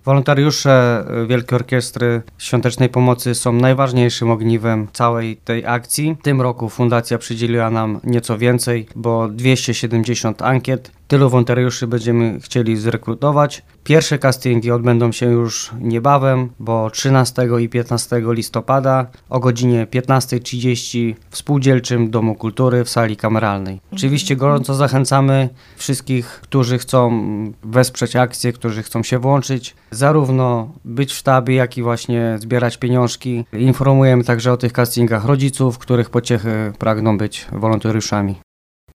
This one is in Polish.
Wolontariusze Wielkiej Orkiestry Świątecznej Pomocy są najważniejszym ogniwem całej tej akcji. W tym roku fundacja przydzieliła nam nieco więcej, bo 270 ankiet. Tylu wolontariuszy będziemy chcieli zrekrutować. Pierwsze castingi odbędą się już niebawem, bo 13 i 15 listopada o godzinie 15:30 w Spółdzielczym Domu Kultury w sali kameralnej. Oczywiście gorąco zachęcamy wszystkich, którzy chcą wesprzeć akcję, którzy chcą się włączyć, zarówno być w sztabie, jak i właśnie zbierać pieniążki. Informujemy także o tych castingach rodziców, których pociechy pragną być wolontariuszami.